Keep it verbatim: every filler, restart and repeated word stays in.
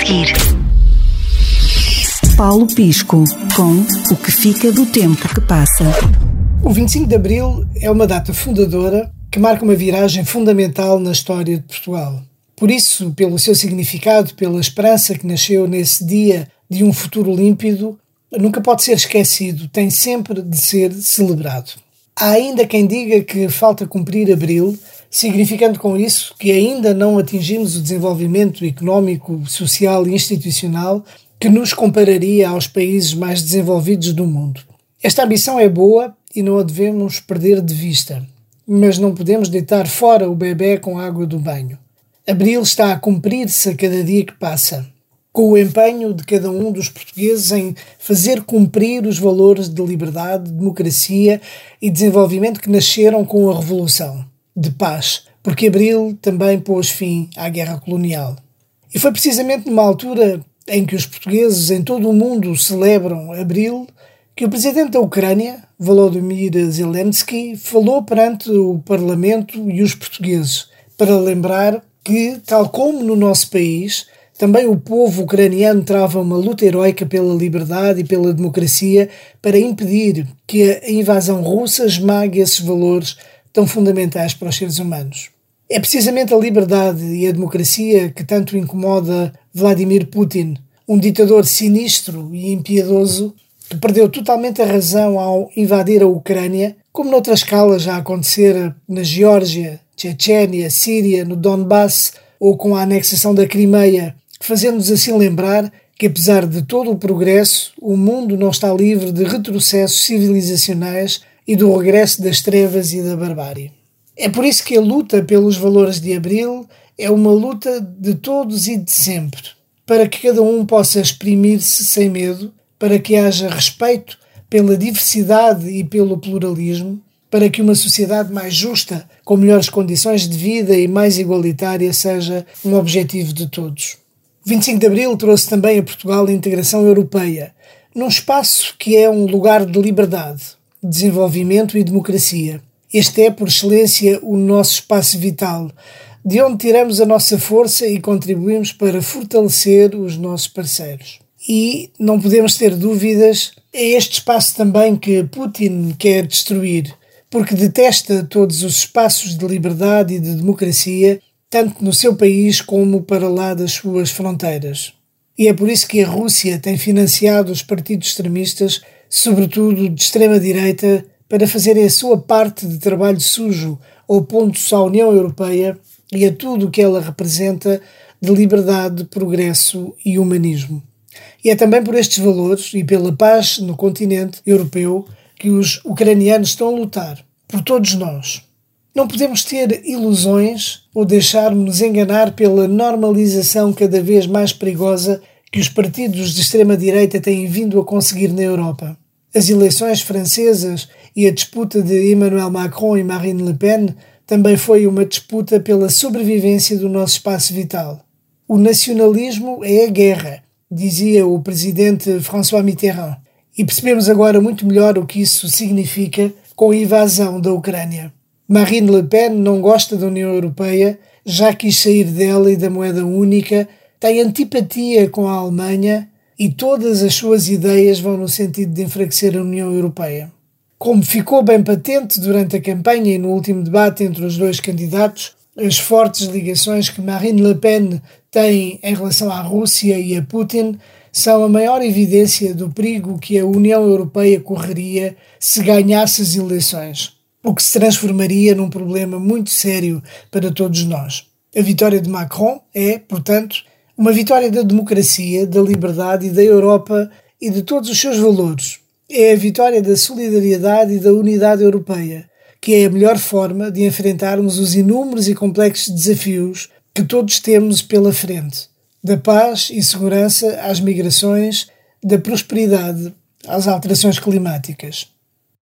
seguir. Paulo Pisco, com O que fica do tempo que passa. O vinte e cinco de Abril é uma data fundadora que marca uma viragem fundamental na história de Portugal. Por isso, pelo seu significado, pela esperança que nasceu nesse dia de um futuro límpido, nunca pode ser esquecido, tem sempre de ser celebrado. Há ainda quem diga que falta cumprir Abril, significando com isso que ainda não atingimos o desenvolvimento económico, social e institucional que nos compararia aos países mais desenvolvidos do mundo. Esta ambição é boa e não a devemos perder de vista, mas não podemos deitar fora o bebé com a água do banho. Abril está a cumprir-se a cada dia que passa, com o empenho de cada um dos portugueses em fazer cumprir os valores de liberdade, democracia e desenvolvimento que nasceram com a Revolução, de paz, porque Abril também pôs fim à guerra colonial. E foi precisamente numa altura em que os portugueses em todo o mundo celebram Abril que o presidente da Ucrânia, Volodymyr Zelensky, falou perante o Parlamento e os portugueses para lembrar que, tal como no nosso país, também o povo ucraniano trava uma luta heroica pela liberdade e pela democracia para impedir que a invasão russa esmague esses valores tão fundamentais para os seres humanos. É precisamente a liberdade e a democracia que tanto incomoda Vladimir Putin, um ditador sinistro e impiedoso que perdeu totalmente a razão ao invadir a Ucrânia, como noutra escala já acontecera na Geórgia, Chechênia, Síria, no Donbass ou com a anexação da Crimeia, fazendo-nos assim lembrar que, apesar de todo o progresso, o mundo não está livre de retrocessos civilizacionais e do regresso das trevas e da barbárie. É por isso que a luta pelos valores de Abril é uma luta de todos e de sempre, para que cada um possa exprimir-se sem medo, para que haja respeito pela diversidade e pelo pluralismo, para que uma sociedade mais justa, com melhores condições de vida e mais igualitária, seja um objetivo de todos. O vinte e cinco de Abril trouxe também a Portugal a integração europeia, num espaço que é um lugar de liberdade, desenvolvimento e democracia. Este é, por excelência, o nosso espaço vital, de onde tiramos a nossa força e contribuímos para fortalecer os nossos parceiros. E não podemos ter dúvidas, é este espaço também que Putin quer destruir, porque detesta todos os espaços de liberdade e de democracia, tanto no seu país como para lá das suas fronteiras. E é por isso que a Rússia tem financiado os partidos extremistas, sobretudo de extrema-direita, para fazerem a sua parte de trabalho sujo, opondo-se à União Europeia e a tudo o que ela representa de liberdade, progresso e humanismo. E é também por estes valores e pela paz no continente europeu que os ucranianos estão a lutar, por todos nós. Não podemos ter ilusões ou deixarmos-nos enganar pela normalização cada vez mais perigosa que os partidos de extrema-direita têm vindo a conseguir na Europa. As eleições francesas e a disputa de Emmanuel Macron e Marine Le Pen também foi uma disputa pela sobrevivência do nosso espaço vital. O nacionalismo é a guerra, dizia o presidente François Mitterrand, e percebemos agora muito melhor o que isso significa com a invasão da Ucrânia. Marine Le Pen não gosta da União Europeia, já quis sair dela e da moeda única, tem antipatia com a Alemanha e todas as suas ideias vão no sentido de enfraquecer a União Europeia. Como ficou bem patente durante a campanha e no último debate entre os dois candidatos, as fortes ligações que Marine Le Pen tem em relação à Rússia e a Putin são a maior evidência do perigo que a União Europeia correria se ganhasse as eleições, o que se transformaria num problema muito sério para todos nós. A vitória de Macron é, portanto, uma vitória da democracia, da liberdade e da Europa e de todos os seus valores. É a vitória da solidariedade e da unidade europeia, que é a melhor forma de enfrentarmos os inúmeros e complexos desafios que todos temos pela frente, da paz e segurança às migrações, da prosperidade às alterações climáticas.